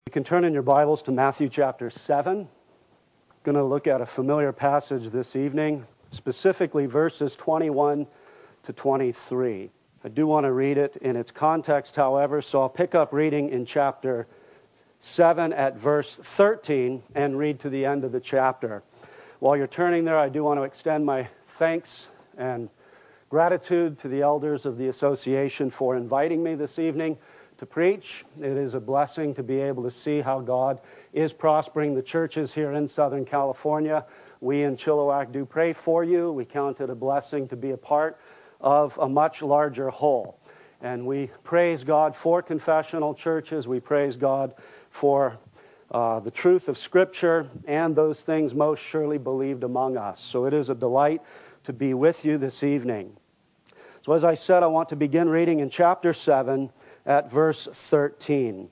You can turn in your Bibles to Matthew chapter 7. Going to look at a familiar passage this evening, specifically verses 21 to 23. I do want to read it in its context, however, so I'll pick up reading in chapter 7 at verse 13 and read to the end of the chapter. While you're turning there, I do want to extend my thanks and gratitude to the elders of the association for inviting me this evening to preach. It is a blessing to be able to see how God is prospering the churches here in Southern California. We in Chilliwack do pray for you. We count it a blessing to be a part of a much larger whole. And we praise God for confessional churches. We praise God for the truth of Scripture and those things most surely believed among us. So it is a delight to be with you this evening. So as I said, I want to begin reading in chapter 7 at verse 13.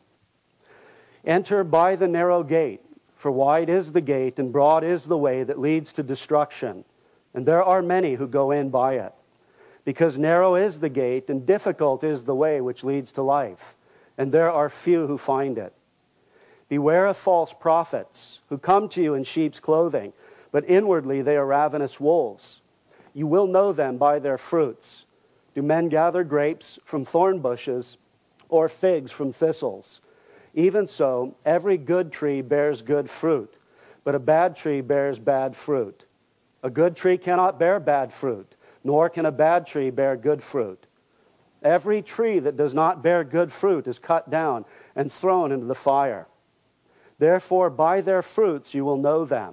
Enter by the narrow gate, for wide is the gate and broad is the way that leads to destruction, and there are many who go in by it. Because narrow is the gate and difficult is the way which leads to life, and there are few who find it. Beware of false prophets who come to you in sheep's clothing, but inwardly they are ravenous wolves. You will know them by their fruits. Do men gather grapes from thorn bushes, or figs from thistles? Even so, every good tree bears good fruit, but a bad tree bears bad fruit. A good tree cannot bear bad fruit, nor can a bad tree bear good fruit. Every tree that does not bear good fruit is cut down and thrown into the fire. Therefore, by their fruits you will know them.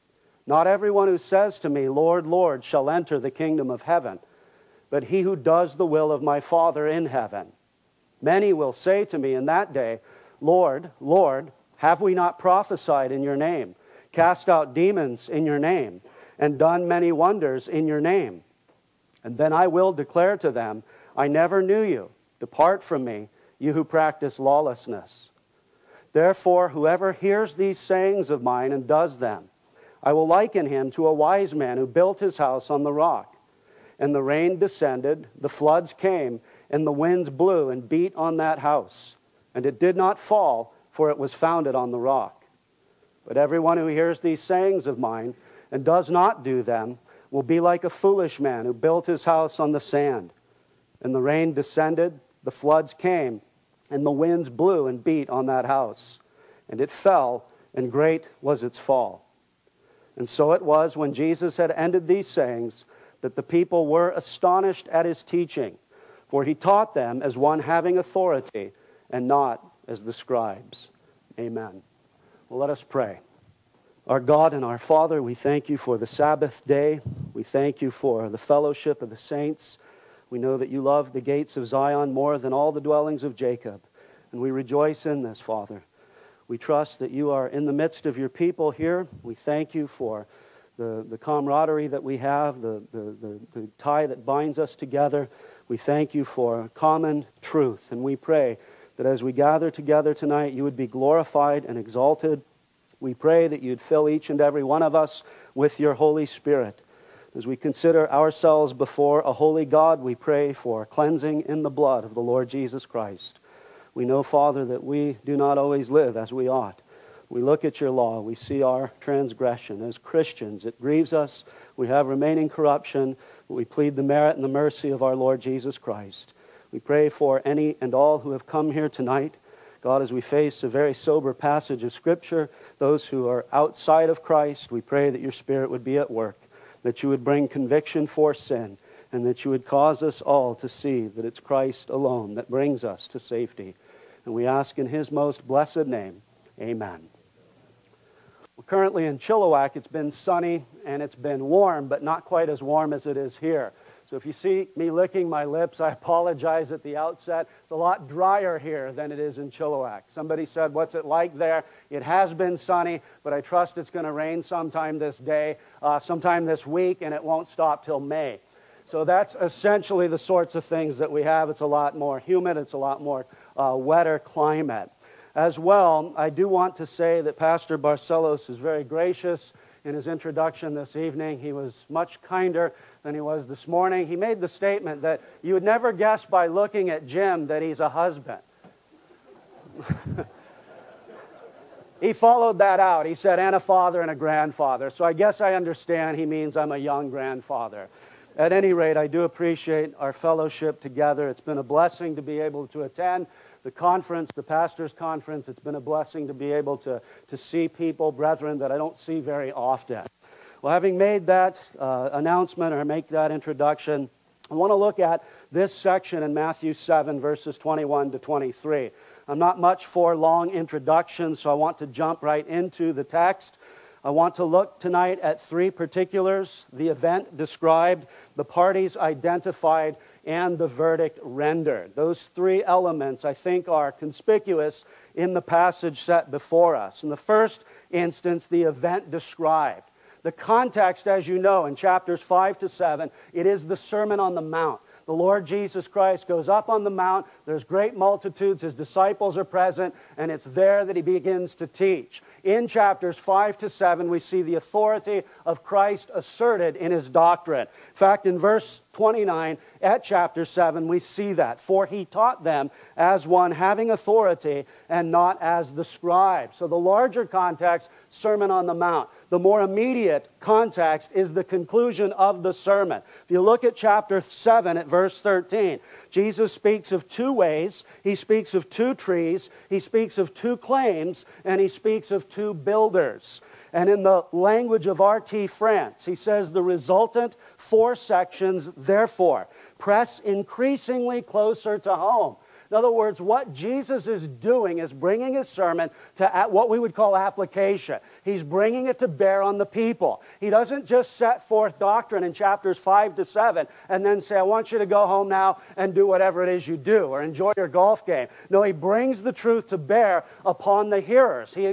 Not everyone who says to me, Lord, Lord, shall enter the kingdom of heaven, but he who does the will of my Father in heaven. Many will say to me in that day, Lord, Lord, have we not prophesied in your name, cast out demons in your name, and done many wonders in your name? And then I will declare to them, I never knew you. Depart from me, you who practice lawlessness. Therefore, whoever hears these sayings of mine and does them, I will liken him to a wise man who built his house on the rock. And the rain descended, the floods came, and the winds blew and beat on that house. And it did not fall, for it was founded on the rock. But everyone who hears these sayings of mine and does not do them will be like a foolish man who built his house on the sand. And the rain descended, the floods came, and the winds blew and beat on that house. And it fell, and great was its fall. And so it was when Jesus had ended these sayings that the people were astonished at his teaching, for he taught them as one having authority and not as the scribes. Amen. Well, let us pray. Our God and our Father, we thank you for the Sabbath day. We thank you for the fellowship of the saints. We know that you love the gates of Zion more than all the dwellings of Jacob, and we rejoice in this, Father. We trust that you are in the midst of your people here. We thank you for the camaraderie that we have, the tie that binds us together. We thank you for common truth, and we pray that as we gather together tonight, you would be glorified and exalted. We pray that you'd fill each and every one of us with your Holy Spirit. As we consider ourselves before a holy God, we pray for cleansing in the blood of the Lord Jesus Christ. We know, Father, that we do not always live as we ought. We look at your law, we see our transgression. As Christians, it grieves us. We have remaining corruption, but we plead the merit and the mercy of our Lord Jesus Christ. We pray for any and all who have come here tonight. God, as we face a very sober passage of Scripture, those who are outside of Christ, we pray that your Spirit would be at work, that you would bring conviction for sin, and that you would cause us all to see that it's Christ alone that brings us to safety. And we ask in his most blessed name, amen. Well, currently in Chilliwack, it's been sunny and it's been warm, but not quite as warm as it is here. So if you see me licking my lips, I apologize at the outset. It's a lot drier here than it is in Chilliwack. Somebody said, what's it like there? It has been sunny, but I trust it's going to rain sometime this day, sometime this week, and it won't stop till May. So that's essentially the sorts of things that we have. It's a lot more humid. It's a lot more wetter climate. As well, I do want to say that Pastor Barcelos is very gracious in his introduction this evening. He was much kinder than he was this morning. He made the statement that you would never guess by looking at Jim that he's a husband. He followed that out. He said, and a father and a grandfather. So I guess I understand he means I'm a young grandfather. At any rate, I do appreciate our fellowship together. It's been a blessing to be able to attend the conference, the pastor's conference. It's been a blessing to be able to see people, brethren, that I don't see very often. Well, having made that announcement or make that introduction, I want to look at this section in Matthew 7, verses 21 to 23. I'm not much for long introductions, so I want to jump right into the text. I want to look tonight at three particulars: the event described, the parties identified, and the verdict rendered. Those three elements, I think, are conspicuous in the passage set before us. In the first instance, the event described. The context, as you know, in chapters 5 to 7, it is the Sermon on the Mount. The Lord Jesus Christ goes up on the mount. There's great multitudes. His disciples are present, and it's there that he begins to teach. In chapters 5 to 7, we see the authority of Christ asserted in his doctrine. In fact, in verse 29 at chapter 7, we see that. For he taught them as one having authority and not as the scribe. So the larger context, Sermon on the Mount. The more immediate context is the conclusion of the sermon. If you look at chapter 7 at verse 13, Jesus speaks of two ways, he speaks of two trees, he speaks of two claims, and he speaks of two builders. And in the language of R.T. France, he says the resultant four sections, therefore, press increasingly closer to home. In other words, what Jesus is doing is bringing his sermon to what we would call application. He's bringing it to bear on the people. He doesn't just set forth doctrine in chapters 5 to 7 and then say, I want you to go home now and do whatever it is you do or enjoy your golf game. No, he brings the truth to bear upon the hearers. He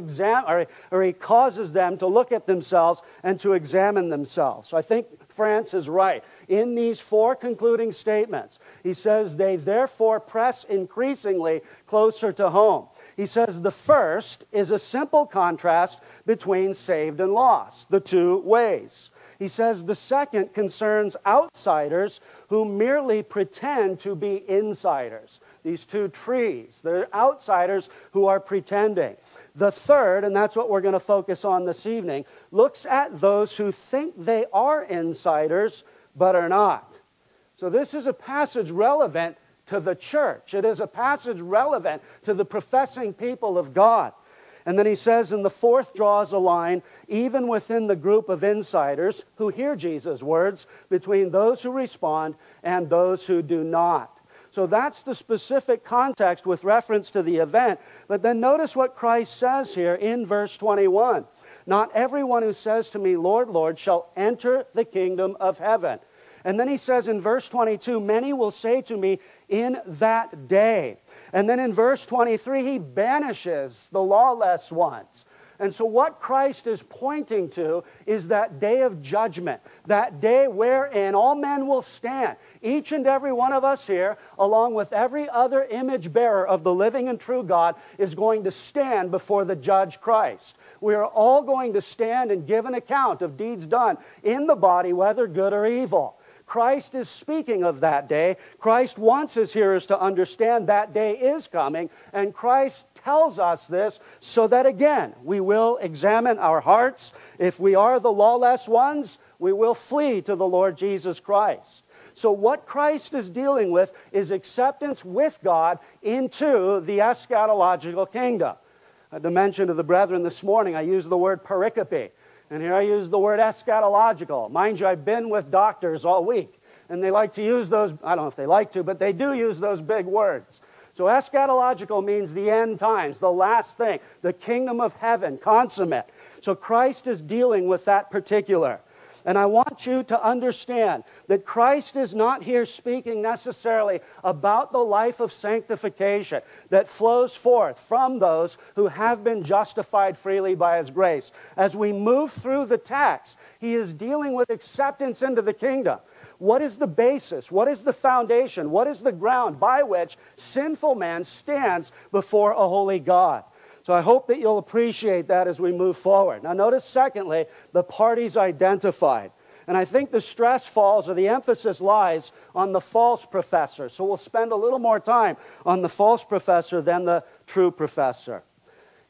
causes them to look at themselves and to examine themselves. So I think France is right. In these four concluding statements, he says they therefore press increasingly closer to home. He says the first is a simple contrast between saved and lost, the two ways. He says the second concerns outsiders who merely pretend to be insiders. These two trees, they're outsiders who are pretending. The third, and that's what we're going to focus on this evening, looks at those who think they are insiders but are not. So this is a passage relevant to the church. It is a passage relevant to the professing people of God. And then he says, and the fourth draws a line, even within the group of insiders who hear Jesus' words, between those who respond and those who do not. So that's the specific context with reference to the event. But then notice what Christ says here in verse 21. Not everyone who says to me, Lord, Lord, shall enter the kingdom of heaven. And then he says in verse 22, many will say to me in that day. And then in verse 23, he banishes the lawless ones. And so what Christ is pointing to is that day of judgment, that day wherein all men will stand. Each and every one of us here, along with every other image bearer of the living and true God, is going to stand before the judge Christ. We are all going to stand and give an account of deeds done in the body, whether good or evil. Christ is speaking of that day. Christ wants his hearers to understand that day is coming, and Christ tells us this so that, again, we will examine our hearts. If we are the lawless ones, we will flee to the Lord Jesus Christ. So what Christ is dealing with is acceptance with God into the eschatological kingdom. To mention to the brethren this morning, I used the word pericope. And here I use the word eschatological. Mind you, I've been with doctors all week, and they like to use those, I don't know if they like to, but they do use those big words. So eschatological means the end times, the last thing, the kingdom of heaven, consummate. So Christ is dealing with that particular. And I want you to understand that Christ is not here speaking necessarily about the life of sanctification that flows forth from those who have been justified freely by his grace. As we move through the text, he is dealing with acceptance into the kingdom. What is the basis? What is the foundation? What is the ground by which sinful man stands before a holy God? So I hope that you'll appreciate that as we move forward. Now notice, secondly, the parties identified. And I think the stress falls, or the emphasis lies, on the false professor. So we'll spend a little more time on the false professor than the true professor.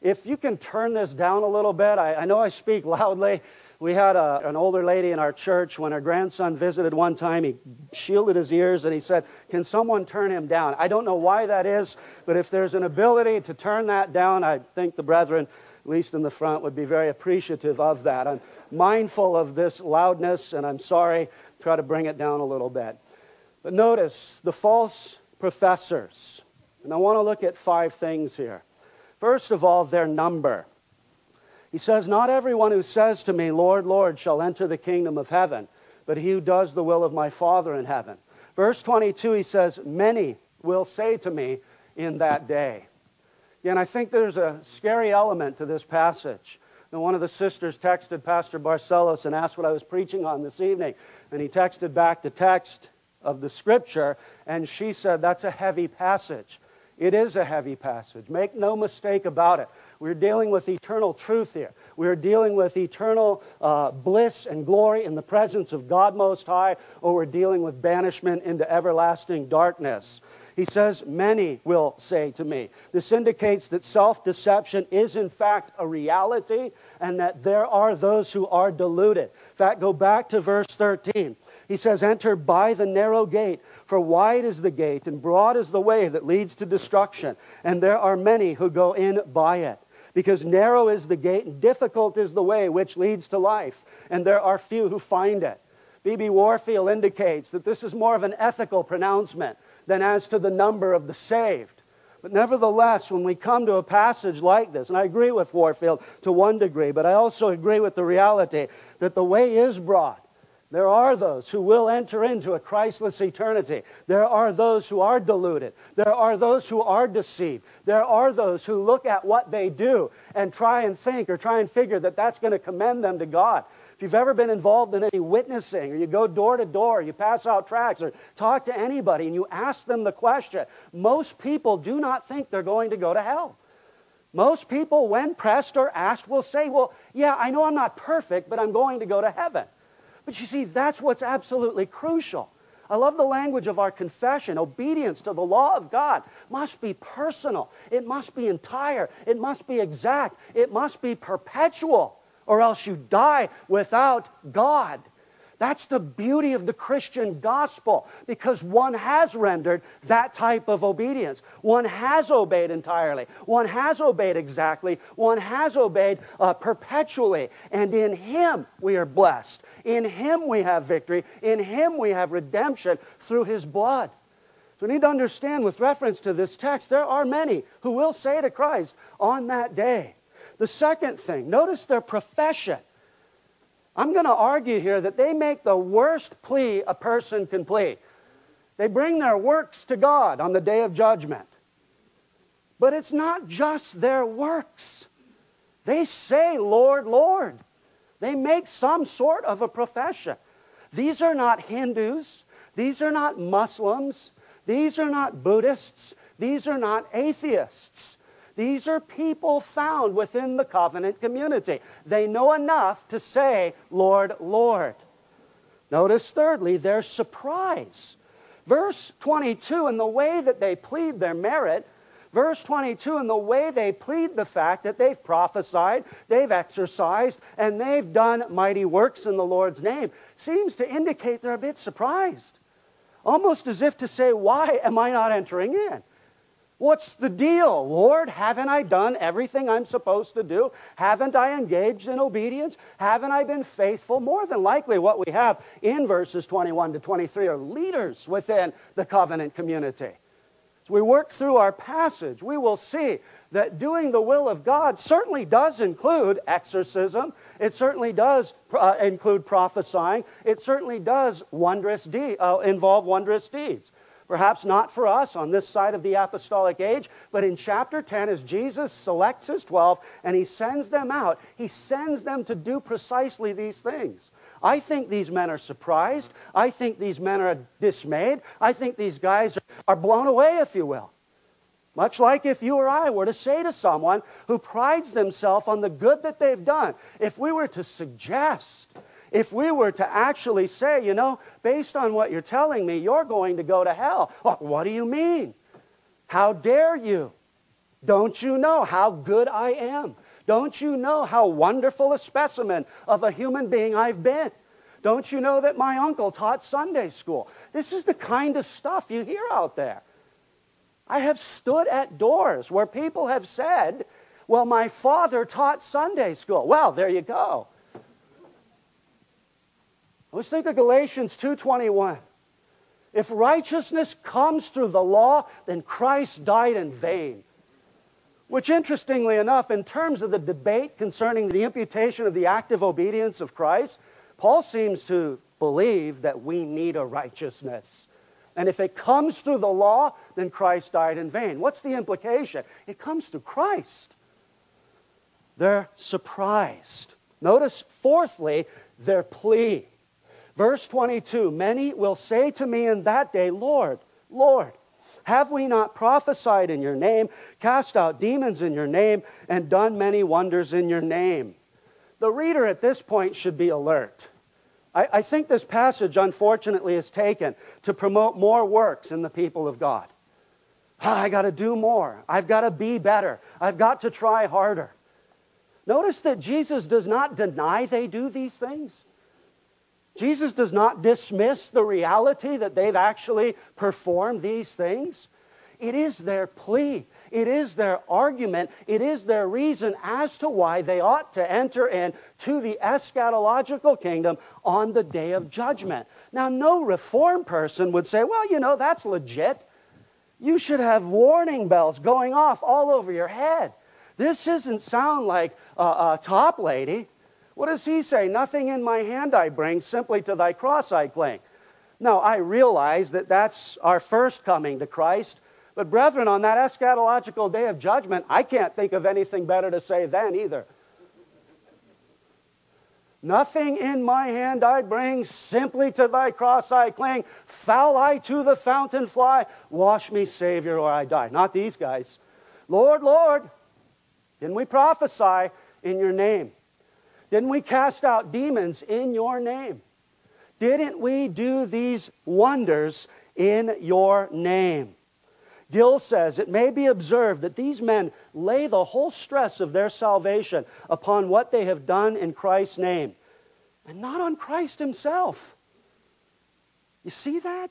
if you can turn this down a little bit, I know I speak loudly. We had an older lady in our church. When her grandson visited one time, he shielded his ears and he said, "Can someone turn him down?" I don't know why that is, but if there's an ability to turn that down, I think the brethren, at least in the front, would be very appreciative of that. I'm mindful of this loudness, and I'm sorry. Try to bring it down a little bit. But notice the false professors. And I want to look at 5 things here. First of all, their number. He says, "Not everyone who says to me, 'Lord, Lord,' shall enter the kingdom of heaven, but he who does the will of my Father in heaven." Verse 22, he says, "Many will say to me in that day." And I think there's a scary element to this passage. And one of the sisters texted Pastor Barcelos and asked what I was preaching on this evening. And he texted back the text of the Scripture, and she said, "That's a heavy passage." It is a heavy passage. Make no mistake about it. We're dealing with eternal truth here. We're dealing with eternal bliss and glory in the presence of God Most High, or we're dealing with banishment into everlasting darkness. He says, "Many will say to me." This indicates that self-deception is in fact a reality, and that there are those who are deluded. In fact, go back to verse 13. He says, "Enter by the narrow gate, for wide is the gate, and broad is the way that leads to destruction, and there are many who go in by it. Because narrow is the gate, and difficult is the way which leads to life, and there are few who find it." B.B. Warfield indicates that this is more of an ethical pronouncement than as to the number of the saved. But nevertheless, when we come to a passage like this, and I agree with Warfield to one degree, but I also agree with the reality that the way is broad. There are those who will enter into a Christless eternity. There are those who are deluded. There are those who are deceived. There are those who look at what they do and try and think or try and figure that that's going to commend them to God. If you've ever been involved in any witnessing, or you go door to door, you pass out tracts, or talk to anybody, and you ask them the question, most people do not think they're going to go to hell. Most people, when pressed or asked, will say, "Well, yeah, I know I'm not perfect, but I'm going to go to heaven." But you see, that's what's absolutely crucial. I love the language of our confession. Obedience to the law of God must be personal. It must be entire. It must be exact. It must be perpetual, or else you die without God. That's the beauty of the Christian gospel, because one has rendered that type of obedience. One has obeyed entirely. One has obeyed exactly. One has obeyed perpetually. And in Him we are blessed. In Him we have victory. In Him we have redemption through His blood. So we need to understand, with reference to this text, there are many who will say to Christ on that day. The second thing, notice their profession. I'm going to argue here that they make the worst plea a person can plead. They bring their works to God on the day of judgment. But it's not just their works. They say, "Lord, Lord." They make some sort of a profession. These are not Hindus. These are not Muslims. These are not Buddhists. These are not atheists. These are people found within the covenant community. They know enough to say, "Lord, Lord." Notice thirdly, their surprise. Verse 22, in the way that they plead their merit, verse 22, in the way they plead the fact that they've prophesied, they've exercised, and they've done mighty works in the Lord's name, seems to indicate they're a bit surprised. Almost as if to say, "Why am I not entering in? What's the deal, Lord? Haven't I done everything I'm supposed to do? Haven't I engaged in obedience? Haven't I been faithful?" More than likely what we have in verses 21 to 23 are leaders within the covenant community. As we work through our passage, we will see that doing the will of God certainly does include exorcism. It certainly does include prophesying. It certainly does involve wondrous deeds. Perhaps not for us on this side of the apostolic age, but in chapter 10, as Jesus selects His 12 and He sends them out, He sends them to do precisely these things. I think these men are surprised. I think these men are dismayed. I think these guys are blown away, if you will. Much like if you or I were to say to someone who prides themselves on the good that they've done, if we were to suggest, if we were to actually say, "You know, based on what you're telling me, you're going to go to hell." "Oh, what do you mean? How dare you?" Don't you know how good I am? Don't you know how wonderful a specimen of a human being I've been? Don't you know that my uncle taught Sunday school? This is the kind of stuff you hear out there. I have stood at doors where people have said, well, my father taught Sunday school. Well, there you go. Let's think of Galatians 2:21. If righteousness comes through the law, then Christ died in vain. Which, interestingly enough, in terms of the debate concerning the imputation of the active obedience of Christ, Paul seems to believe that we need a righteousness. And if it comes through the law, then Christ died in vain. What's the implication? It comes through Christ. They're surprised. Notice, fourthly, their plea. Verse 22, many will say to me in that day, Lord, Lord, have we not prophesied in your name, cast out demons in your name, and done many wonders in your name? The reader at this point should be alert. I think this passage, unfortunately, is taken to promote more works in the people of God. I got to do more. I've got to be better. I've got to try harder. Notice that Jesus does not deny they do these things. Jesus does not dismiss the reality that they've actually performed these things. It is their plea. It is their argument. It is their reason as to why they ought to enter into the eschatological kingdom on the day of judgment. Now, no Reformed person would say, well, you know, that's legit. You should have warning bells going off all over your head. This doesn't sound like a top lady. What does he say? Nothing in my hand I bring, simply to thy cross I cling. Now, I realize that that's our first coming to Christ. But brethren, on that eschatological day of judgment, I can't think of anything better to say then either. Nothing in my hand I bring, simply to thy cross I cling. Foul I to the fountain fly, wash me, Savior, or I die. Not these guys. Lord, Lord, didn't we prophesy in your name? Didn't we cast out demons in your name? Didn't we do these wonders in your name? Gill says, it may be observed that these men lay the whole stress of their salvation upon what they have done in Christ's name, and not on Christ himself. You see that?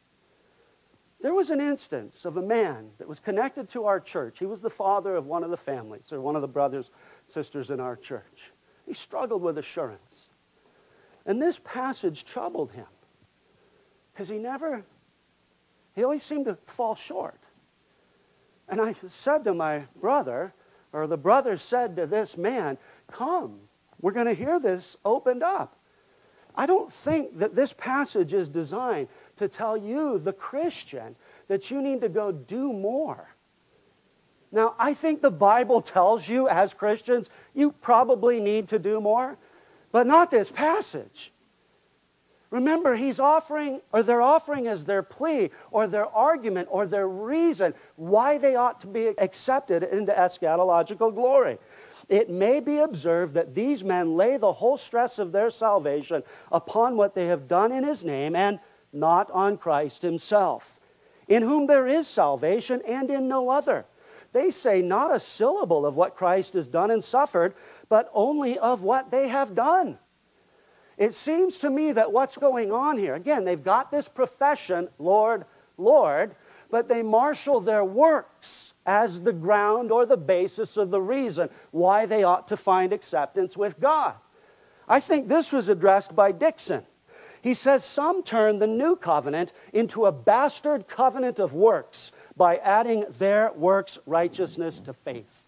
There was an instance of a man that was connected to our church. He was the father of one of the families, or one of the brothers, sisters in our church. He struggled with assurance. And this passage troubled him, because he always seemed to fall short. And I said to my brother, or the brother said to this man, come, we're going to hear this opened up. I don't think that this passage is designed to tell you, the Christian, that you need to go do more. Now, I think the Bible tells you as Christians, you probably need to do more, but not this passage. Remember, they're offering as their plea or their argument or their reason why they ought to be accepted into eschatological glory. It may be observed that these men lay the whole stress of their salvation upon what they have done in his name and not on Christ himself, in whom there is salvation and in no other. They say not a syllable of what Christ has done and suffered, but only of what they have done. It seems to me that what's going on here, again, they've got this profession, Lord, Lord, but they marshal their works as the ground or the basis or the reason why they ought to find acceptance with God. I think this was addressed by Dixon. He says some turn the new covenant into a bastard covenant of works by adding their works' righteousness to faith.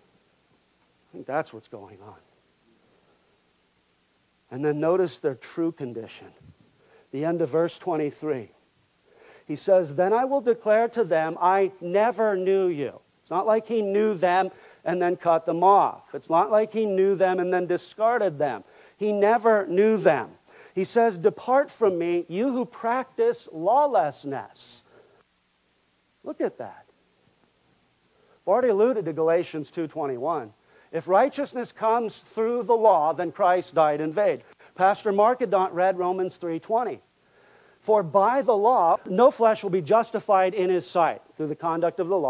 I think that's what's going on. And then notice their true condition. The end of verse 23. He says, then I will declare to them, I never knew you. It's not like he knew them and then cut them off. It's not like he knew them and then discarded them. He never knew them. He says, depart from me, you who practice lawlessness. Look at that. I've already alluded to Galatians 2:21. If righteousness comes through the law, then Christ died in vain. Pastor Markadont read Romans 3:20. For by the law, no flesh will be justified in his sight through the conduct of the law. For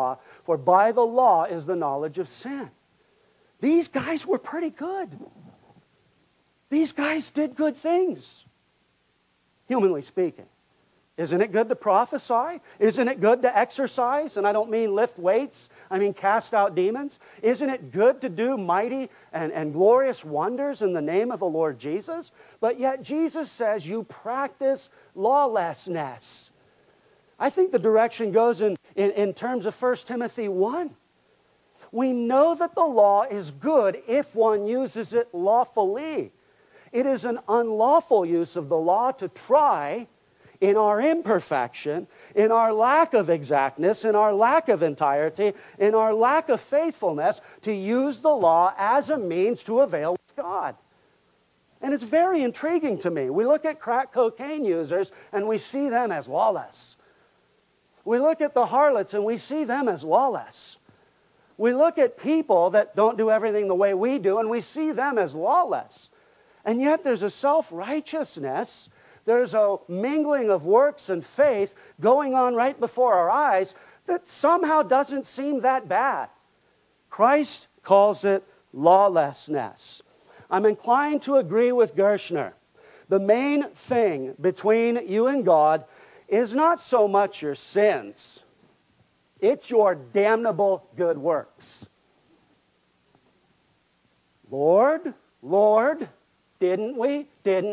For by the law is the knowledge of sin. These guys were pretty good. These guys did good things, humanly speaking. Isn't it good to prophesy? Isn't it good to exercise? And I don't mean lift weights. I mean cast out demons. Isn't it good to do mighty and glorious wonders in the name of the Lord Jesus? But yet Jesus says you practice lawlessness. I think the direction goes in terms of 1 Timothy 1. We know that the law is good if one uses it lawfully. It is an unlawful use of the law to try, in our imperfection, in our lack of exactness, in our lack of entirety, in our lack of faithfulness, to use the law as a means to avail with God. And it's very intriguing to me. We look at crack cocaine users and we see them as lawless. We look at the harlots and we see them as lawless. We look at people that don't do everything the way we do and we see them as lawless. And yet there's a self-righteousness, there's a mingling of works and faith going on right before our eyes that somehow doesn't seem that bad. Christ calls it lawlessness. I'm inclined to agree with Gershner. The main thing between you and God is not so much your sins. It's your damnable good works. Lord, Lord, didn't we?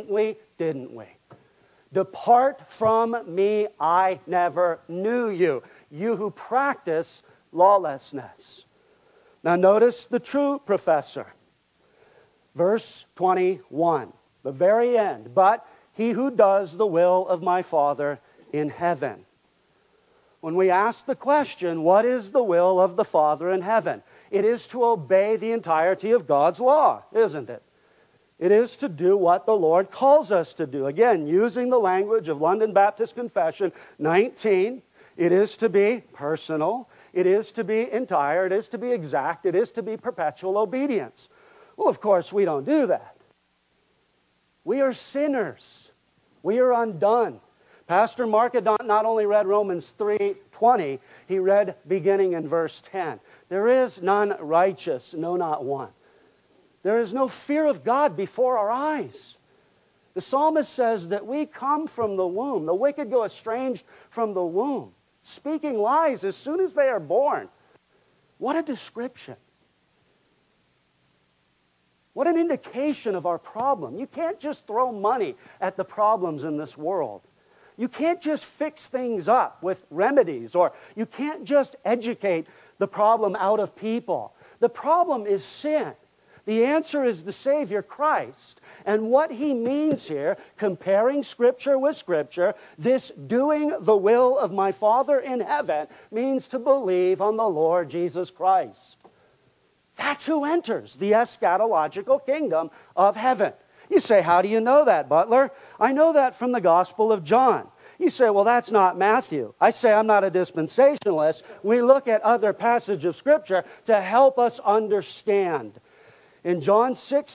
Depart from me, I never knew you. You who practice lawlessness. Now notice the true professor. Verse 21, the very end. But he who does the will of my Father in heaven. When we ask the question, what is the will of the Father in heaven? It is to obey the entirety of God's law, isn't it? It is to do what the Lord calls us to do. Again, using the language of London Baptist Confession 19, it is to be personal, it is to be entire, it is to be exact, it is to be perpetual obedience. Well, of course, we don't do that. We are sinners. We are undone. Pastor Mark had not only read Romans 3:20, he read beginning in verse 10. There is none righteous, no, not one. There is no fear of God before our eyes. The psalmist says that we come from the womb. The wicked go estranged from the womb, speaking lies as soon as they are born. What a description. What an indication of our problem. You can't just throw money at the problems in this world. You can't just fix things up with remedies, or you can't just educate the problem out of people. The problem is sin. The answer is the Savior, Christ. And what he means here, comparing Scripture with Scripture, this doing the will of my Father in heaven, means to believe on the Lord Jesus Christ. That's who enters the eschatological kingdom of heaven. You say, how do you know that, Butler? I know that from the Gospel of John. You say, well, that's not Matthew. I say, I'm not a dispensationalist. We look at other passages of Scripture to help us understand. In John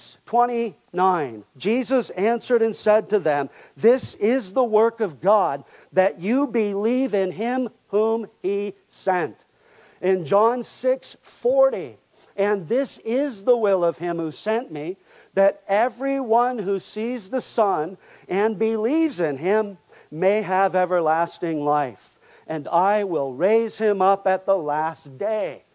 6:29, Jesus answered and said to them, this is the work of God, that you believe in him whom he sent. In John 6:40, and this is the will of him who sent me, that everyone who sees the Son and believes in him may have everlasting life, and I will raise him up at the last day.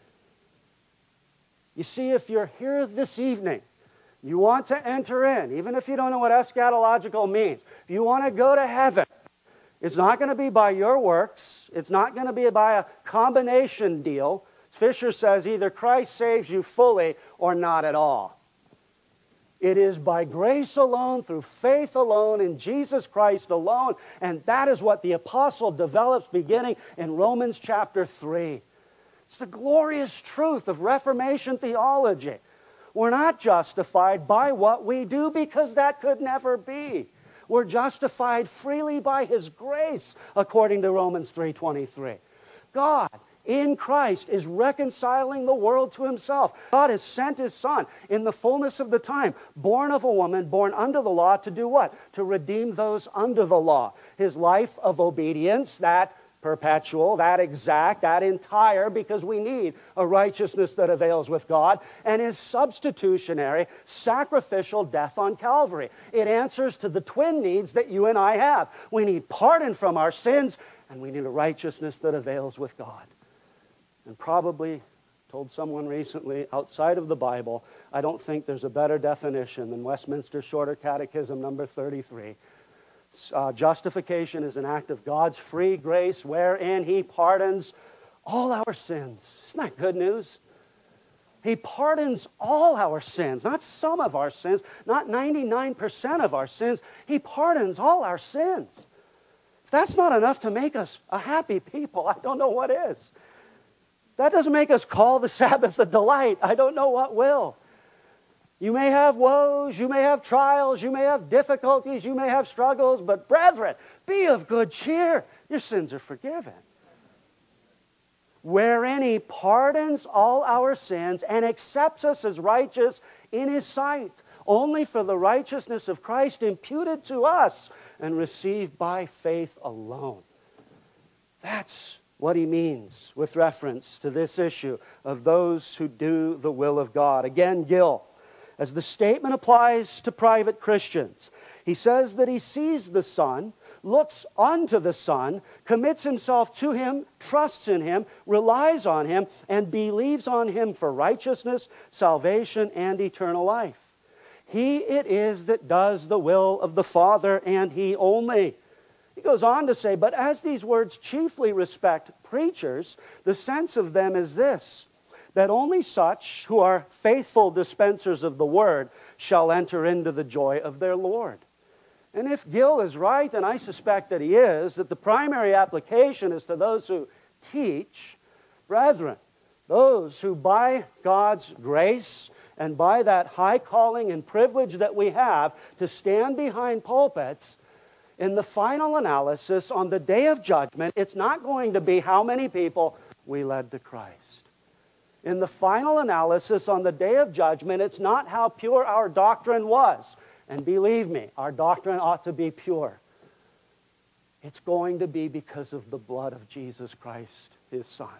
You see, if you're here this evening, you want to enter in, even if you don't know what eschatological means, if you want to go to heaven, it's not going to be by your works. It's not going to be by a combination deal. Fisher says either Christ saves you fully or not at all. It is by grace alone, through faith alone, in Jesus Christ alone. And that is what the apostle develops beginning in Romans chapter 3. It's the glorious truth of Reformation theology. We're not justified by what we do, because that could never be. We're justified freely by his grace, according to Romans 3:23. God, in Christ, is reconciling the world to himself. God has sent his Son in the fullness of the time, born of a woman, born under the law, to do what? To redeem those under the law. His life of obedience that perpetual, that exact, that entire, because we need a righteousness that avails with God, and His substitutionary, sacrificial death on Calvary. It answers to the twin needs that you and I have. We need pardon from our sins, and we need a righteousness that avails with God. And probably, told someone recently, outside of the Bible, I don't think there's a better definition than Westminster Shorter Catechism number 33. Justification is an act of God's free grace wherein He pardons all our sins. Isn't that good news? He pardons all our sins, not some of our sins, not 99% of our sins. He pardons all our sins. If that's not enough to make us a happy people, I don't know what is. If that doesn't make us call the Sabbath a delight, I don't know what will. You may have woes, you may have trials, you may have difficulties, you may have struggles, but brethren, be of good cheer. Your sins are forgiven. Wherein He pardons all our sins and accepts us as righteous in His sight, only for the righteousness of Christ imputed to us and received by faith alone. That's what He means with reference to this issue of those who do the will of God. Again, Gill, as the statement applies to private Christians, he says that he sees the Son, looks unto the Son, commits himself to Him, trusts in Him, relies on Him, and believes on Him for righteousness, salvation, and eternal life. He it is that does the will of the Father, and He only. He goes on to say, but as these words chiefly respect preachers, the sense of them is this, that only such who are faithful dispensers of the word shall enter into the joy of their Lord. And if Gill is right, and I suspect that he is, that the primary application is to those who teach, brethren, those who by God's grace and by that high calling and privilege that we have to stand behind pulpits, in the final analysis on the day of judgment, it's not going to be how many people we led to Christ. In the final analysis on the day of judgment, it's not how pure our doctrine was. And believe me, our doctrine ought to be pure. It's going to be because of the blood of Jesus Christ, His Son.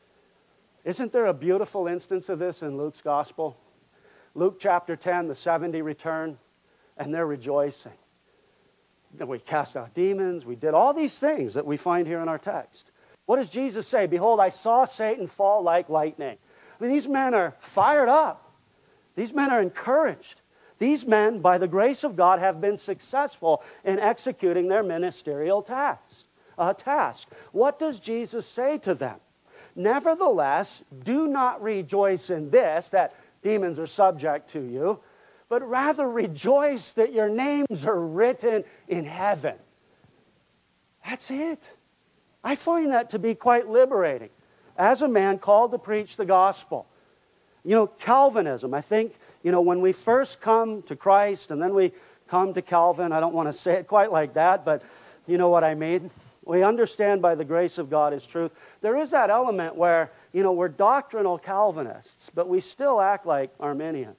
Isn't there a beautiful instance of this in Luke's Gospel? Luke chapter 10, the 70 return, and they're rejoicing. And we cast out demons, we did all these things that we find here in our text. What does Jesus say? Behold, I saw Satan fall like lightning. I mean, these men are fired up. These men are encouraged. These men, by the grace of God, have been successful in executing their ministerial task. What does Jesus say to them? Nevertheless, do not rejoice in this, that demons are subject to you, but rather rejoice that your names are written in heaven. That's it. I find that to be quite liberating. As a man called to preach the gospel. You know, Calvinism, I think, when we first come to Christ and then we come to Calvin, I don't want to say it quite like that, but you know what I mean. We understand by the grace of God His truth. There is that element where, we're doctrinal Calvinists, but we still act like Arminians.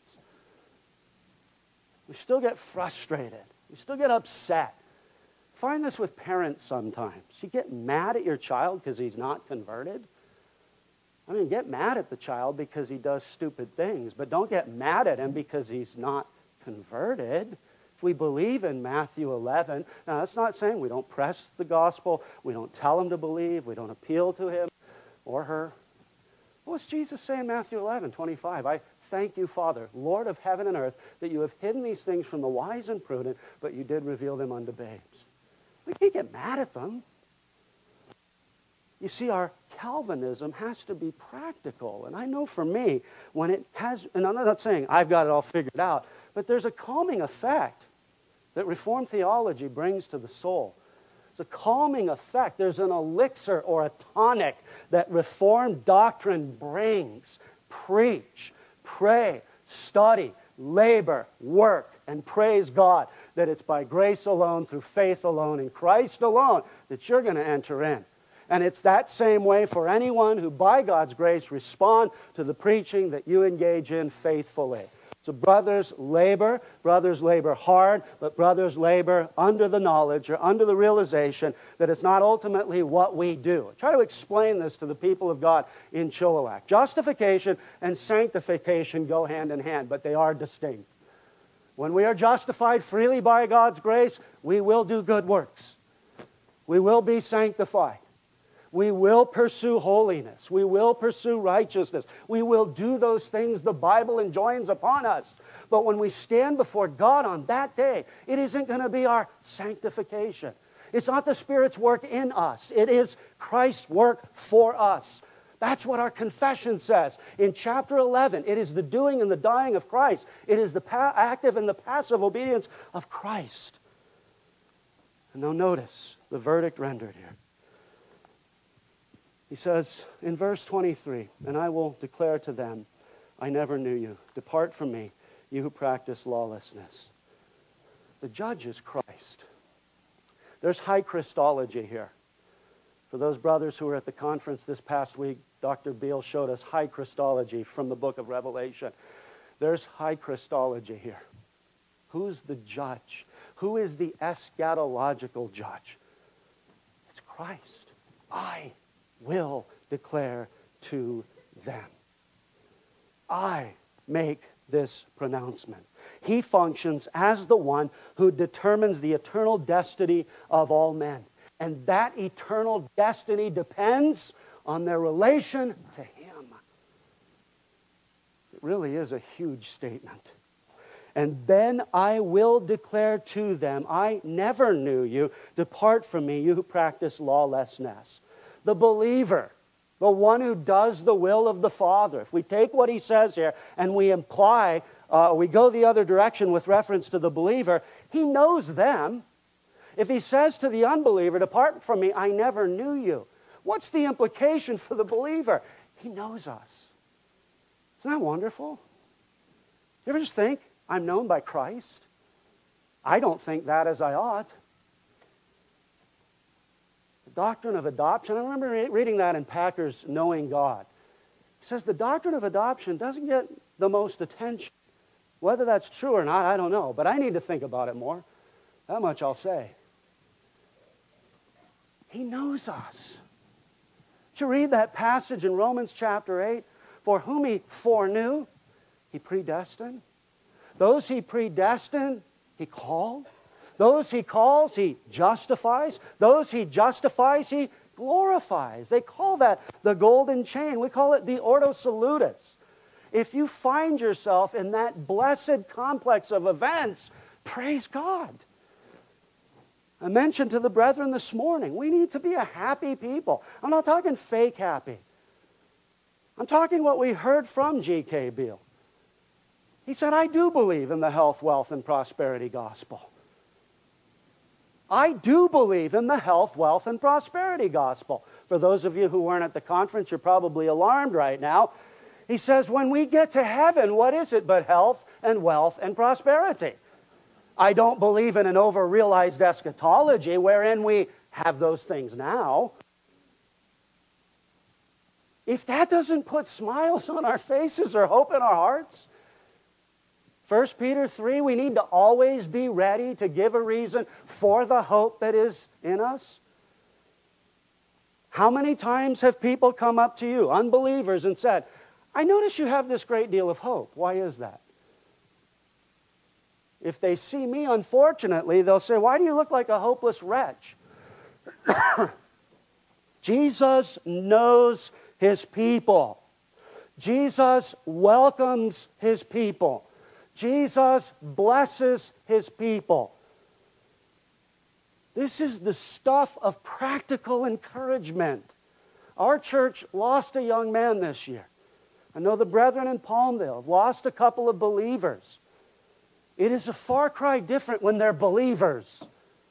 We still get frustrated. We still get upset. Find this with parents sometimes. You get mad at your child because he's not converted. I mean, get mad at the child because he does stupid things, but don't get mad at him because he's not converted. If we believe in Matthew 11, now that's not saying we don't press the gospel, we don't tell him to believe, we don't appeal to him or her. What's Jesus saying in Matthew 11:25? I thank you, Father, Lord of heaven and earth, that you have hidden these things from the wise and prudent, but you did reveal them unto babes. We can't get mad at them. You see, our Calvinism has to be practical. And I know for me, when it has, and I'm not saying I've got it all figured out, but there's a calming effect that Reformed theology brings to the soul. It's a calming effect. There's an elixir or a tonic that Reformed doctrine brings. Preach, pray, study, labor, work, and praise God that it's by grace alone, through faith alone, in Christ alone that you're going to enter in. And it's that same way for anyone who, by God's grace, respond to the preaching that you engage in faithfully. So brothers labor hard, but brothers labor under the knowledge or under the realization that it's not ultimately what we do. I try to explain this to the people of God in Chilliwack. Justification and sanctification go hand in hand, but they are distinct. When we are justified freely by God's grace, we will do good works. We will be sanctified. We will pursue holiness. We will pursue righteousness. We will do those things the Bible enjoins upon us. But when we stand before God on that day, it isn't going to be our sanctification. It's not the Spirit's work in us. It is Christ's work for us. That's what our confession says. In chapter 11, it is the doing and the dying of Christ. It is the active and the passive obedience of Christ. And now notice the verdict rendered here. He says in verse 23, "And I will declare to them, I never knew you. Depart from me, you who practice lawlessness." The judge is Christ. There's high Christology here. For those brothers who were at the conference this past week, Dr. Beale showed us high Christology from the book of Revelation. There's high Christology here. Who's the judge? Who is the eschatological judge? It's Christ. I will declare to them. I make this pronouncement. He functions as the one who determines the eternal destiny of all men. And that eternal destiny depends on their relation to Him. It really is a huge statement. "And then I will declare to them, I never knew you. Depart from me, you who practice lawlessness." The believer, the one who does the will of the Father. If we take what he says here and we imply, we go the other direction with reference to the believer, he knows them. If he says to the unbeliever, "Depart from me, I never knew you," what's the implication for the believer? He knows us. Isn't that wonderful? You ever just think, I'm known by Christ? I don't think that as I ought. Doctrine of adoption. I remember reading that in Packer's Knowing God. He says the doctrine of adoption doesn't get the most attention. Whether that's true or not, I don't know. But I need to think about it more. That much I'll say. He knows us. Did you read that passage in Romans chapter 8? For whom He foreknew, He predestined. Those He predestined, He called. Those He calls, He justifies. Those He justifies, He glorifies. They call that the golden chain. We call it the Ordo Salutis. If you find yourself in that blessed complex of events, praise God. I mentioned to the brethren this morning, we need to be a happy people. I'm not talking fake happy. I'm talking what we heard from G.K. Beale. He said, I do believe in the health, wealth, and prosperity gospel. I do believe in the health, wealth, and prosperity gospel. For those of you who weren't at the conference, you're probably alarmed right now. He says, when we get to heaven, what is it but health and wealth and prosperity? I don't believe in an over-realized eschatology wherein we have those things now. If that doesn't put smiles on our faces or hope in our hearts, 1 Peter 3, we need to always be ready to give a reason for the hope that is in us. How many times have people come up to you, unbelievers, and said, I notice you have this great deal of hope. Why is that? If they see me, unfortunately, they'll say, why do you look like a hopeless wretch? Jesus knows His people. Jesus welcomes His people. Jesus blesses His people. This is the stuff of practical encouragement. Our church lost a young man this year. I know the brethren in Palmdale have lost a couple of believers. It is a far cry different when they're believers.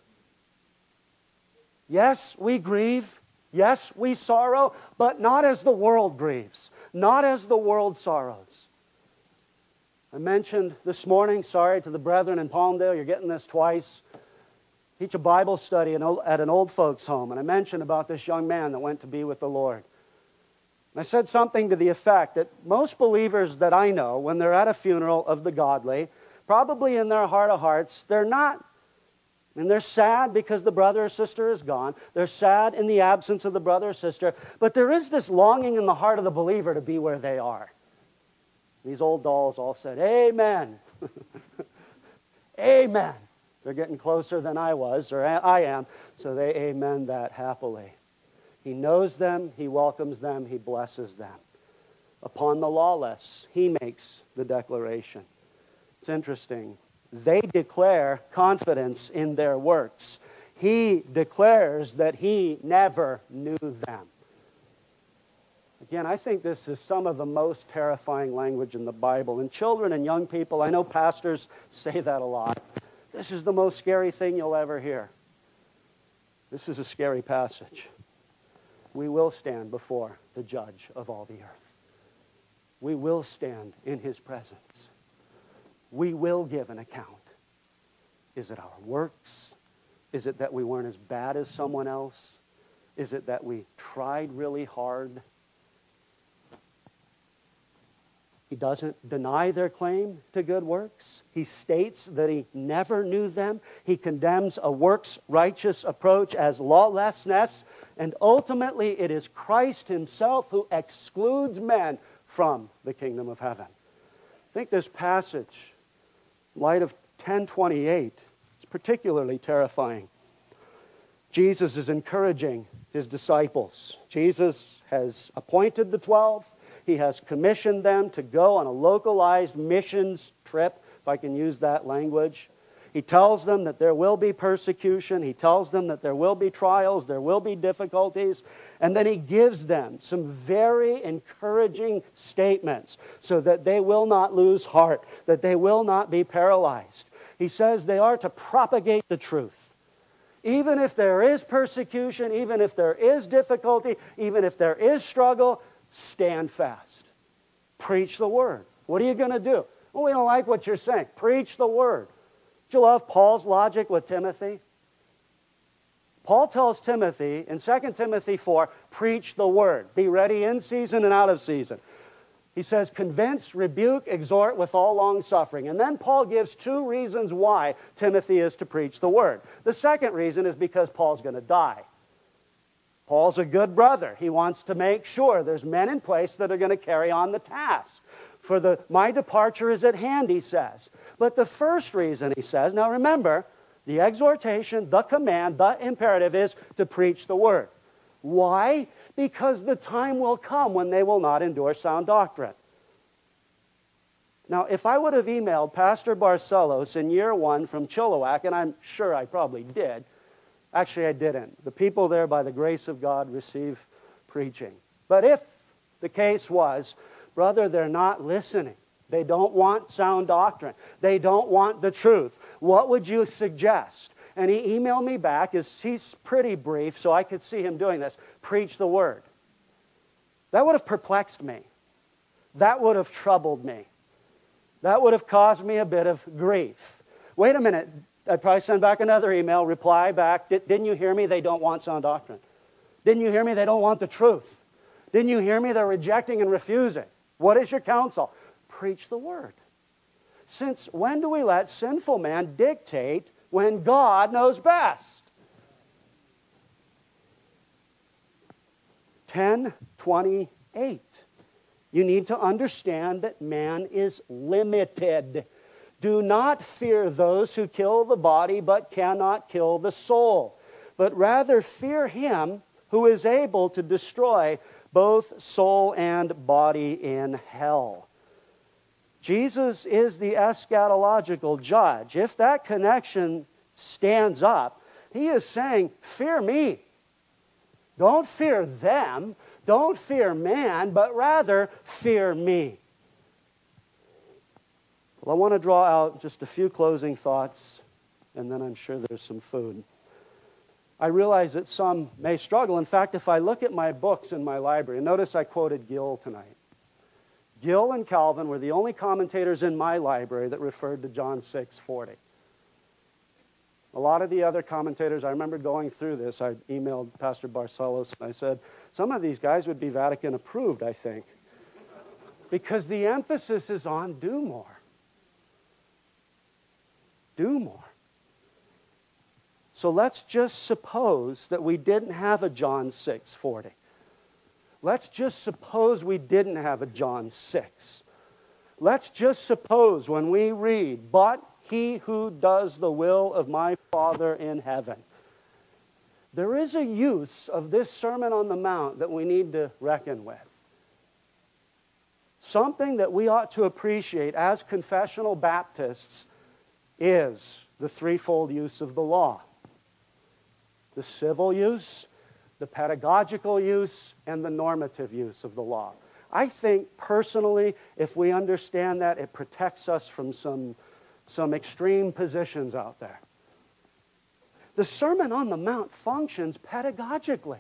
Yes, we grieve. Yes, we sorrow, but not as the world grieves, not as the world sorrows. I mentioned this morning, sorry to the brethren in Palmdale, you're getting this twice. Teach a Bible study at an old folks' home, and I mentioned about this young man that went to be with the Lord. And I said something to the effect that most believers that I know, when they're at a funeral of the godly, probably in their heart of hearts, they're not, and they're sad because the brother or sister is gone. They're sad in the absence of the brother or sister. But there is this longing in the heart of the believer to be where they are. These old dolls all said, amen. Amen. They're getting closer than I was, or I am, so they amen that happily. He knows them, he welcomes them, he blesses them. Upon the lawless, he makes the declaration. It's interesting. They declare confidence in their works. He declares that he never knew them. Again, I think this is some of the most terrifying language in the Bible. And children and young people, I know pastors say that a lot. This is the most scary thing you'll ever hear. This is a scary passage. We will stand before the judge of all the earth. We will stand in his presence. We will give an account. Is it our works? Is it that we weren't as bad as someone else? Is it that we tried really hard? He doesn't deny their claim to good works. He states that he never knew them. He condemns a works-righteous approach as lawlessness. And ultimately, it is Christ himself who excludes men from the kingdom of heaven. I think this passage, in light of 10:28, is particularly terrifying. Jesus is encouraging his disciples. Jesus has appointed the 12. He has commissioned them to go on a localized missions trip, if I can use that language. He tells them that there will be persecution. He tells them that there will be trials, there will be difficulties. And then he gives them some very encouraging statements so that they will not lose heart, that they will not be paralyzed. He says they are to propagate the truth. Even if there is persecution, even if there is difficulty, even if there is struggle, stand fast. Preach the word. What are you going to do? Well, we don't like what you're saying. Preach the word. Do you love Paul's logic with Timothy? Paul tells Timothy in 2 Timothy 4, preach the word. Be ready in season and out of season. He says, convince, rebuke, exhort with all long suffering. And then Paul gives two reasons why Timothy is to preach the word. The second reason is because Paul's going to die. Paul's a good brother. He wants to make sure there's men in place that are going to carry on the task. My departure is at hand, he says. But the first reason, he says, now remember, the exhortation, the command, the imperative is to preach the word. Why? Because the time will come when they will not endure sound doctrine. Now, if I would have emailed Pastor Barcelos in year 1 from Chilliwack, and I'm sure I probably did, actually, I didn't. The people there, by the grace of God, receive preaching. But if the case was, brother, they're not listening. They don't want sound doctrine. They don't want the truth. What would you suggest? And he emailed me back. He's pretty brief, so I could see him doing this. Preach the word. That would have perplexed me. That would have troubled me. That would have caused me a bit of grief. Wait a minute. I'd probably send back another email, reply back. Didn't you hear me? They don't want sound doctrine. Didn't you hear me? They don't want the truth. Didn't you hear me? They're rejecting and refusing. What is your counsel? Preach the word. Since when do we let sinful man dictate when God knows best? 10:28. You need to understand that man is limited. Do not fear those who kill the body but cannot kill the soul, but rather fear him who is able to destroy both soul and body in hell. Jesus is the eschatological judge. If that connection stands up, he is saying, fear me. Don't fear them. Don't fear man, but rather fear me. Well, I want to draw out just a few closing thoughts, and then I'm sure there's some food. I realize that some may struggle. In fact, if I look at my books in my library, and notice I quoted Gill tonight. Gill and Calvin were the only commentators in my library that referred to John 6:40. A lot of the other commentators, I remember going through this, I emailed Pastor Barcelos, and I said, some of these guys would be Vatican approved, I think. Because the emphasis is on do more. Do more. So let's just suppose that we didn't have a John 6:40. Let's just suppose we didn't have a John 6. Let's just suppose when we read, but he who does the will of my Father in heaven. There is a use of this Sermon on the Mount that we need to reckon with. Something that we ought to appreciate as confessional Baptists is the threefold use of the law. The civil use, the pedagogical use, and the normative use of the law. I think personally, if we understand that, it protects us from some extreme positions out there. The Sermon on the Mount functions pedagogically.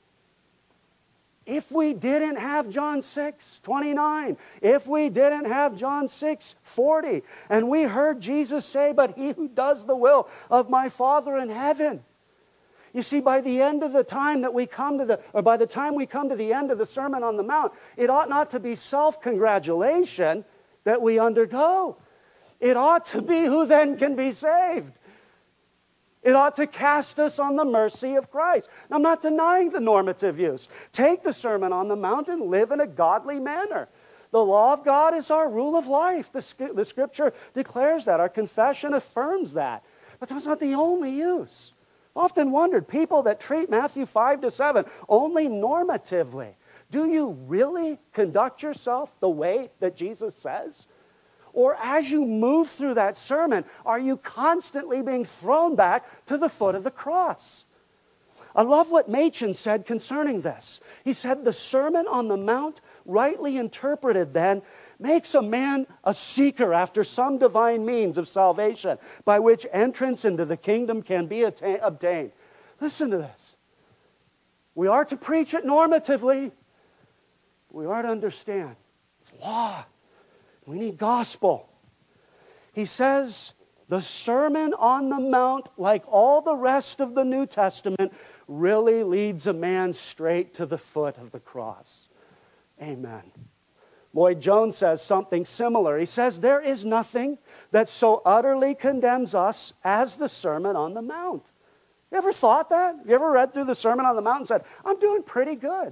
If we didn't have John 6:29, if we didn't have John 6:40, and we heard Jesus say, but he who does the will of my Father in heaven. You see, by the end of the time that we come to by the time we come to the end of the Sermon on the Mount, it ought not to be self-congratulation that we undergo. It ought to be who then can be saved. It ought to cast us on the mercy of Christ. Now, I'm not denying the normative use. Take the Sermon on the Mount and live in a godly manner. The law of God is our rule of life. The Scripture declares that. Our confession affirms that. But that's not the only use. I've often wondered, people that treat Matthew 5-7 only normatively, do you really conduct yourself the way that Jesus says? Or as you move through that sermon, are you constantly being thrown back to the foot of the cross? I love what Machen said concerning this. He said, the Sermon on the Mount, rightly interpreted then, makes a man a seeker after some divine means of salvation by which entrance into the kingdom can be obtained. Listen to this. We are to preach it normatively. We are to understand it's law. We need gospel. He says the Sermon on the Mount, like all the rest of the New Testament, really leads a man straight to the foot of the cross. Amen. Lloyd Jones says something similar. He says, there is nothing that so utterly condemns us as the Sermon on the Mount. You ever thought that? You ever read through the Sermon on the Mount and said, I'm doing pretty good?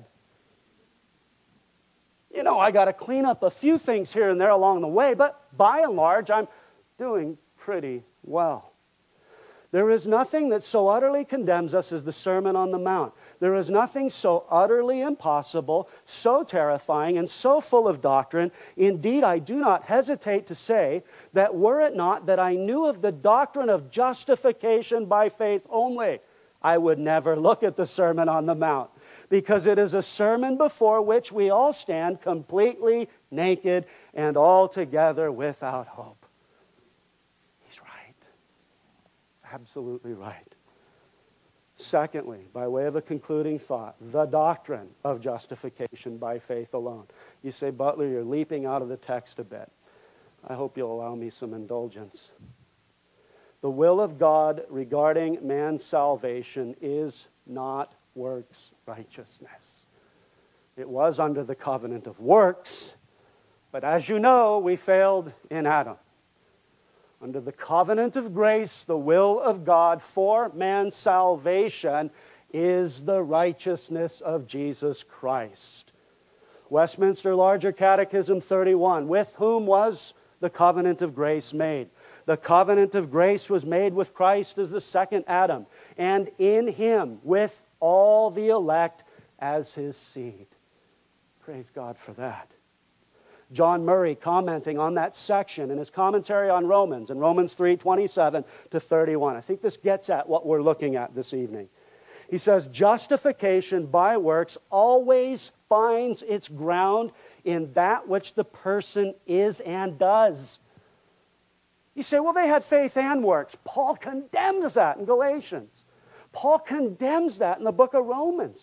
You know, I got to clean up a few things here and there along the way, but by and large, I'm doing pretty well. There is nothing that so utterly condemns us as the Sermon on the Mount. There is nothing so utterly impossible, so terrifying, and so full of doctrine. Indeed, I do not hesitate to say that were it not that I knew of the doctrine of justification by faith only, I would never look at the Sermon on the Mount, because it is a sermon before which we all stand completely naked and altogether without hope. He's right. Absolutely right. Secondly, by way of a concluding thought, the doctrine of justification by faith alone. You say, Butler, you're leaping out of the text a bit. I hope you'll allow me some indulgence. The will of God regarding man's salvation is not works righteousness. It was under the covenant of works, but as you know, we failed in Adam. Under the covenant of grace, the will of God for man's salvation is the righteousness of Jesus Christ. Westminster Larger Catechism 31, with whom was the covenant of grace made? The covenant of grace was made with Christ as the second Adam, and in him with all the elect as his seed. Praise God for that. John Murray, commenting on that section in his commentary on Romans, in Romans 3:27-31. I think this gets at what we're looking at this evening. He says, justification by works always finds its ground in that which the person is and does. You say, well, they had faith and works. Paul condemns that in Galatians. Paul condemns that in the book of Romans.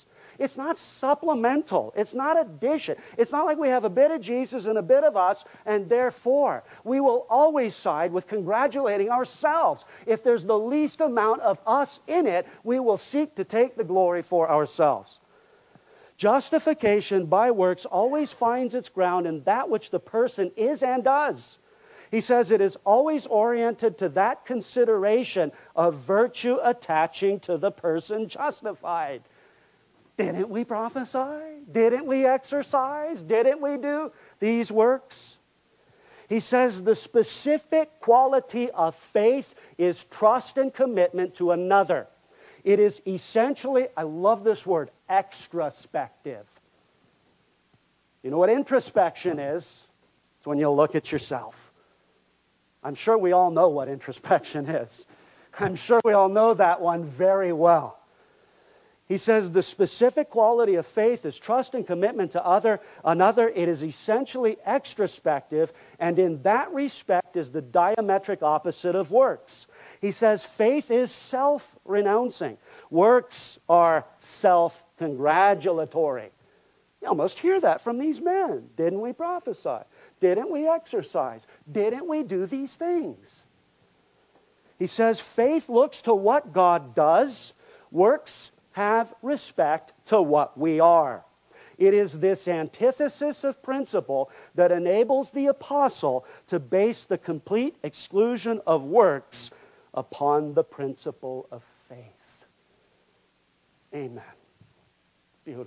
It's not supplemental. It's not addition. It's not like we have a bit of Jesus and a bit of us, and therefore we will always side with congratulating ourselves. If there's the least amount of us in it, we will seek to take the glory for ourselves. Justification by works always finds its ground in that which the person is and does. He says it is always oriented to that consideration of virtue attaching to the person justified. Didn't we prophesy? Didn't we exercise? Didn't we do these works? He says the specific quality of faith is trust and commitment to another. It is essentially, I love this word, extraspective. You know what introspection is? It's when you look at yourself. I'm sure we all know what introspection is. I'm sure we all know that one very well. He says the specific quality of faith is trust and commitment to another. It is essentially extraspective, and in that respect is the diametric opposite of works. He says faith is self-renouncing. Works are self-congratulatory. You almost hear that from these men. Didn't we prophesy? Didn't we exercise? Didn't we do these things? He says faith looks to what God does. Works have respect to what we are. It is this antithesis of principle that enables the apostle to base the complete exclusion of works upon the principle of faith. Amen. Beautiful.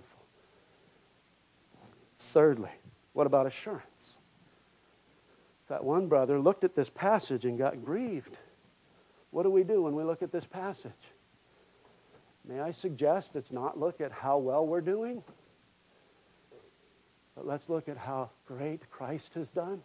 Thirdly, what about assurance? That one brother looked at this passage and got grieved. What do we do when we look at this passage? May I suggest let's not look at how well we're doing, but let's look at how great Christ has done.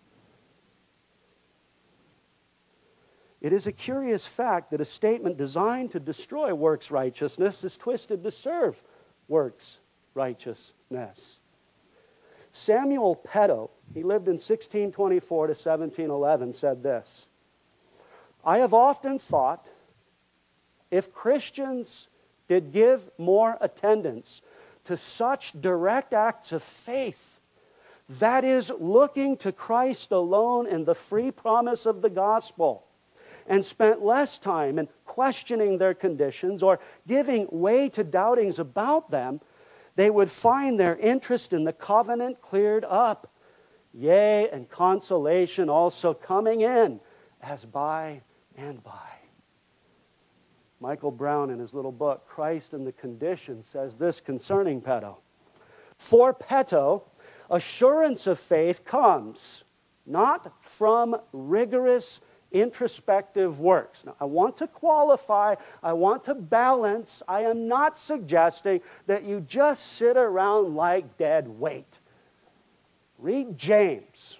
It is a curious fact that a statement designed to destroy works righteousness is twisted to serve works righteousness. Samuel Petto, he lived in 1624 to 1711, said this: I have often thought if Christians did give more attendance to such direct acts of faith, that is, looking to Christ alone and the free promise of the gospel, and spent less time in questioning their conditions or giving way to doubtings about them, they would find their interest in the covenant cleared up, yea, and consolation also coming in as by and by. Michael Brown, in his little book, Christ and the Condition, says this concerning Petto. For Petto, assurance of faith comes not from rigorous introspective works. Now, I want to qualify, I want to balance. I am not suggesting that you just sit around like dead weight. Read James.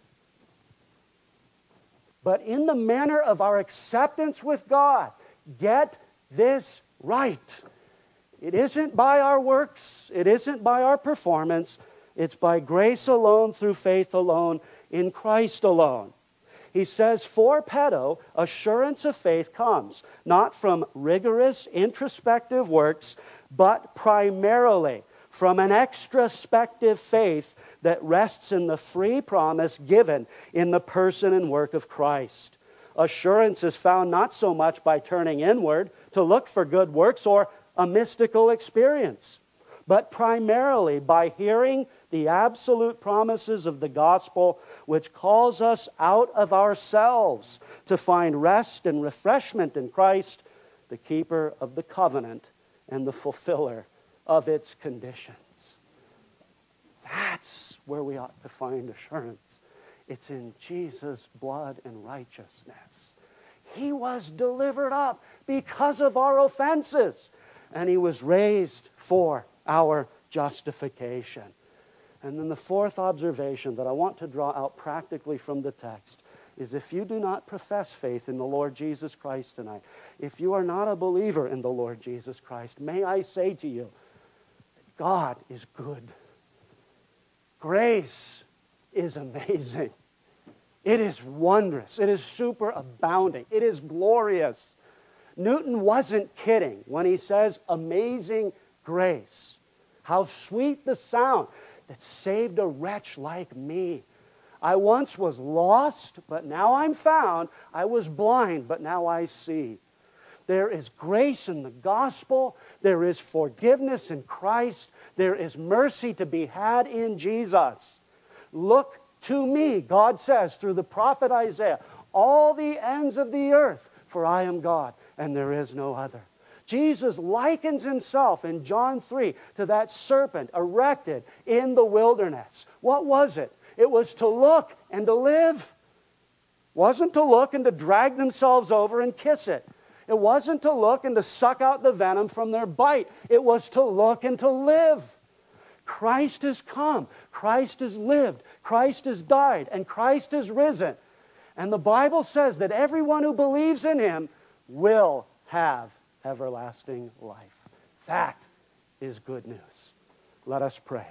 But in the manner of our acceptance with God, get this right. It isn't by our works, it isn't by our performance, it's by grace alone, through faith alone, in Christ alone. He says, for Petto, assurance of faith comes not from rigorous introspective works, but primarily from an extraspective faith that rests in the free promise given in the person and work of Christ. Assurance is found not so much by turning inward to look for good works or a mystical experience, but primarily by hearing the absolute promises of the gospel, which calls us out of ourselves to find rest and refreshment in Christ, the keeper of the covenant and the fulfiller of its conditions. That's where we ought to find assurance. It's in Jesus' blood and righteousness. He was delivered up because of our offenses, and He was raised for our justification. And then the fourth observation that I want to draw out practically from the text is if you do not profess faith in the Lord Jesus Christ tonight, if you are not a believer in the Lord Jesus Christ, may I say to you, God is good. Grace is amazing. It is wondrous. It is superabounding. It is glorious. Newton wasn't kidding when he says amazing grace. How sweet the sound that saved a wretch like me. I once was lost, but now I'm found. I was blind, but now I see. There is grace in the gospel. There is forgiveness in Christ. There is mercy to be had in Jesus. Look to me, God says through the prophet Isaiah, all the ends of the earth, for I am God, and there is no other. Jesus likens himself in John 3 to that serpent erected in the wilderness. What was it? It was to look and to live. It wasn't to look and to drag themselves over and kiss it. It wasn't to look and to suck out the venom from their bite. It was to look and to live. Christ has come. Christ has lived. Christ has died. And Christ has risen. And the Bible says that everyone who believes in him will have everlasting life. That is good news. Let us pray.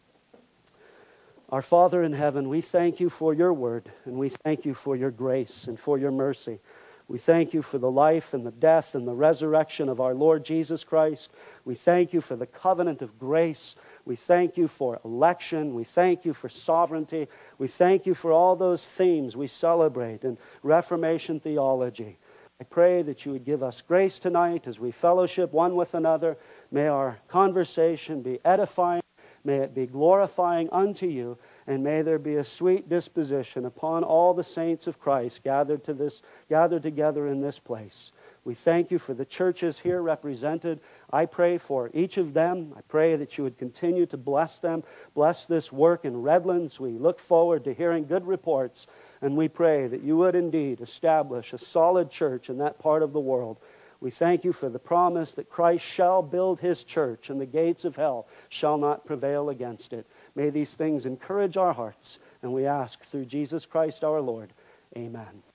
Our Father in heaven, we thank you for your word, and we thank you for your grace and for your mercy. We thank you for the life and the death and the resurrection of our Lord Jesus Christ. We thank you for the covenant of grace. We thank you for election. We thank you for sovereignty. We thank you for all those themes we celebrate in Reformation theology. I pray that you would give us grace tonight as we fellowship one with another. May our conversation be edifying. May it be glorifying unto you, and may there be a sweet disposition upon all the saints of Christ gathered together in this place. We thank you for the churches here represented. I pray for each of them. I pray that you would continue to bless them. Bless this work in Redlands. We look forward to hearing good reports, and we pray that you would indeed establish a solid church in that part of the world. We thank you for the promise that Christ shall build his church, and the gates of hell shall not prevail against it. May these things encourage our hearts, and we ask through Jesus Christ our Lord. Amen.